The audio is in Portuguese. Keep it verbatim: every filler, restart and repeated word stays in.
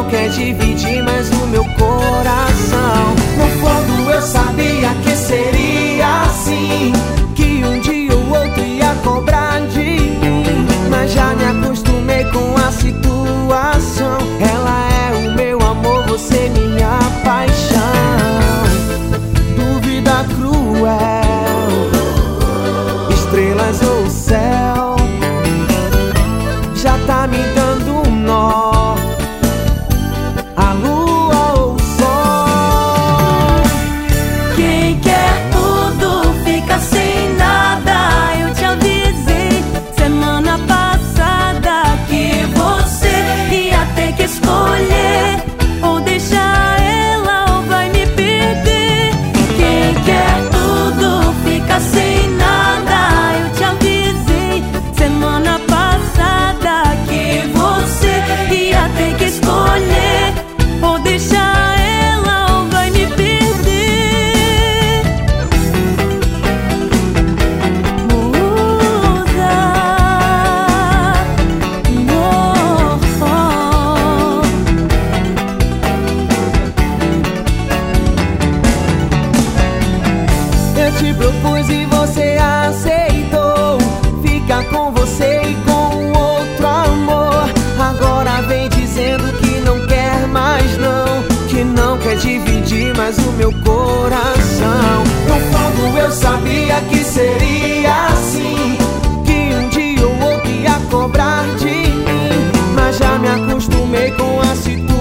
quer dividir mais o meu coração. No fundo eu sabia que seria assim, que um dia o outro ia cobrar de mim, mas já me acostumei com a situação. Ela é o meu amor, você minha paixão. Dúvida cruel, estrelas ou céu, já tá me dando um nó. A lua ou o sol. Quem quer tudo fica sem nada. Eu te avisei semana passada que você ia ter que escolher, ou deixar ela ou vai me perder. Quem quer tudo fica sem nada. Eu te avisei semana passada que você ia ter que escolher, ou deixar ela ou vai me perder. Muda, oh, oh. Eu te propus e você aceitou, fica com você e com outro amor. Agora vem dizendo que não quer mais não, que não quer dividir mais o meu coração. No fundo eu sabia que seria assim, que um dia o outro ia cobrar de mim, mas já me acostumei com a situação.